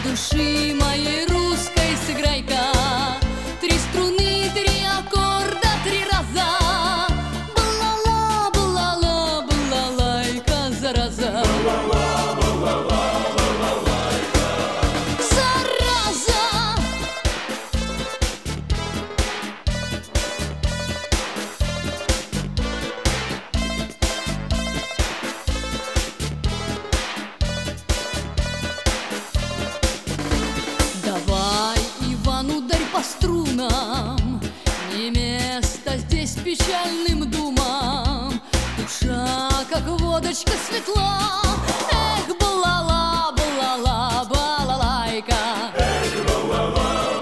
души моей русской сыграй-ка. Три струны, три аккорда, три раза. Балала, балала, балалайка, зараза. Зараза. Давай, Иван, ударь по струнам, не место здесь печальным думам. Душа, как водочка, светла. Эх, балала, балала, балалайка. Балала,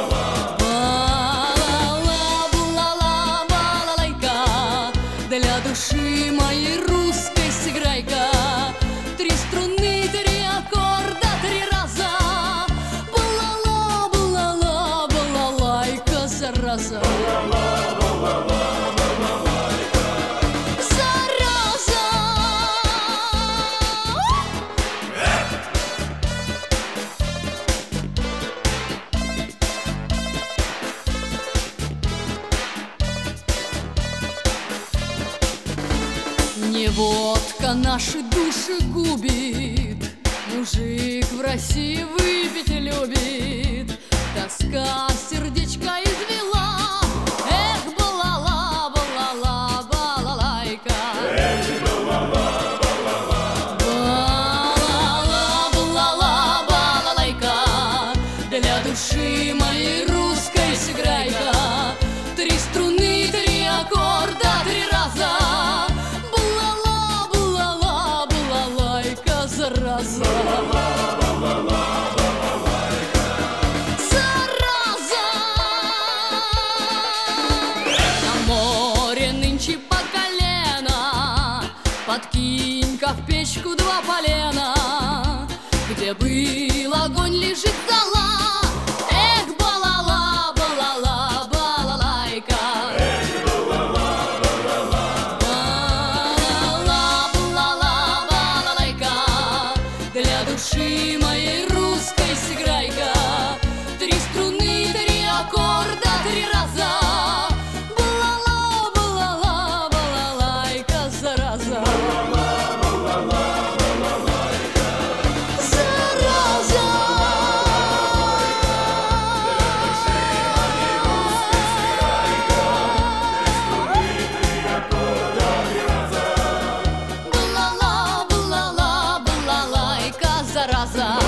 балала, балалайка. Для души моей русской сыграй-ка. Три струны, три аккорда, три раза. Балала, балала, балалайка, зараза. Зараза. Не водка наши души губит, мужик в России выпить любит. Тоска сердечко извела. Эх, балала, балала, балалайка. Балала, балала, балалайка. Для души моей русской сыграй-ка. Три струны, три аккорда, три раза. Балала, балала, балалайка, зараза. Зараза. На море нынче по колено, подкинь-ка в печку два полена. Где был огонь, лежит зола. Эх, балала, балала, балалайка. Балала, балала, балалайка. Для души моей русской сыграй-ка. Три струны, три аккорда, три раза. Балала, балала, балалайка, зараза. Зараза. Балала, балала, балалайка, зараза.